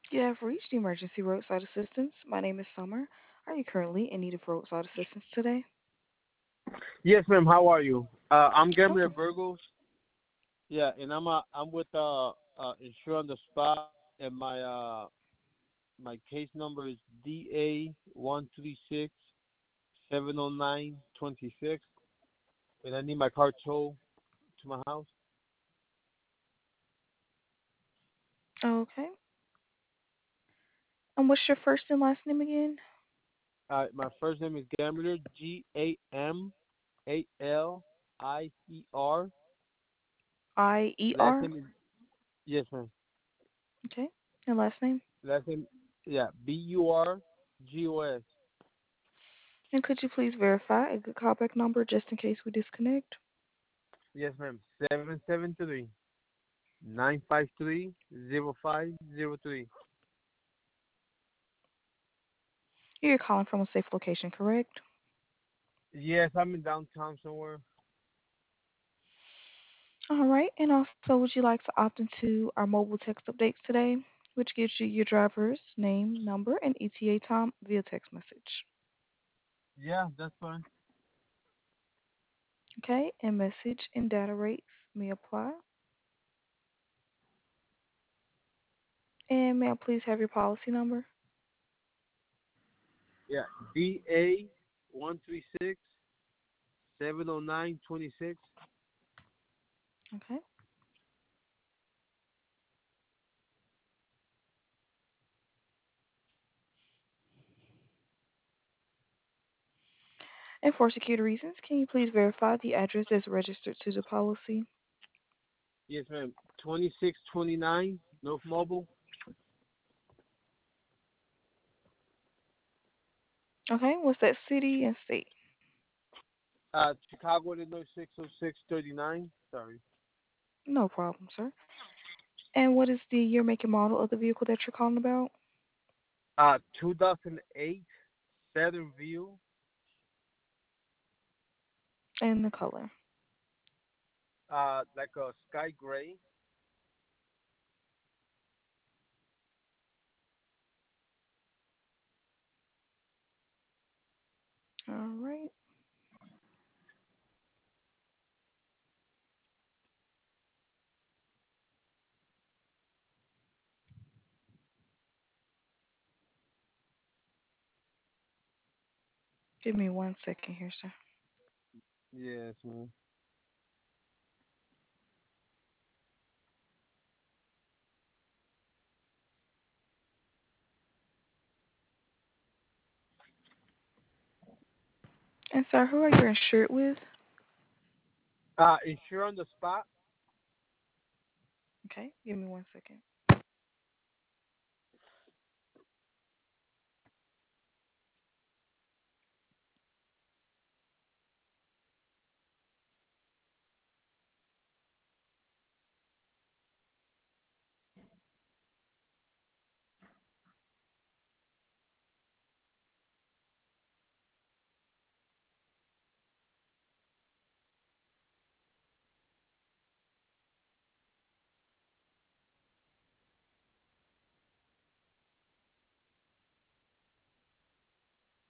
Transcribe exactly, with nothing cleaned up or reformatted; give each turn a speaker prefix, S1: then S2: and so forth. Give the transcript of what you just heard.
S1: You have reached emergency roadside assistance. My name is Summer. Are you currently in need of roadside assistance today?
S2: Yes, ma'am. How are you? Uh, I'm Gamliel
S1: Okay.
S2: Burgos. Yeah, and I'm uh, I'm with uh, uh Insure on the Spot, and my uh my case number is D A one three six seven zero nine twenty six, and I need my car towed to my house.
S1: Okay. And what's your first and last name again?
S2: Uh, my first name is Gamliel, G A M A L I E R.
S1: I E
S2: Last
S1: R.
S2: name is yes, ma'am.
S1: Okay. And last name?
S2: Last name, yeah, B U R G O S.
S1: And could you please verify a good callback number just in case we disconnect?
S2: Yes, ma'am. Seven seven three nine five three zero five zero three.
S1: You're calling from a safe location, correct?
S2: Yes, I'm in downtown somewhere.
S1: All right. And also, would you like to opt into our mobile text updates today, which gives you your driver's name, number, and E T A time via text message?
S2: Yeah, that's fine.
S1: Okay. And message and data rates may apply. And may I please have your policy number?
S2: Yeah, D A one three six seven zero nine twenty six.
S1: Okay. And for security reasons, can you please verify the address is registered to the policy?
S2: Yes, ma'am. Twenty six twenty nine North Mobile.
S1: Okay. What's that city and state?
S2: Uh, Chicago, Illinois six oh six thirty nine. Sorry.
S1: No problem, sir. And what is the year, make, and model of the vehicle that you're calling about?
S2: Uh, two thousand eight Saturn View.
S1: And the color.
S2: Uh, like a sky gray.
S1: All right. Give me one second here, sir.
S2: Yes, ma'am.
S1: And sir, who are you insured with?
S2: Uh, Insure on the Spot.
S1: Okay. Give me one second.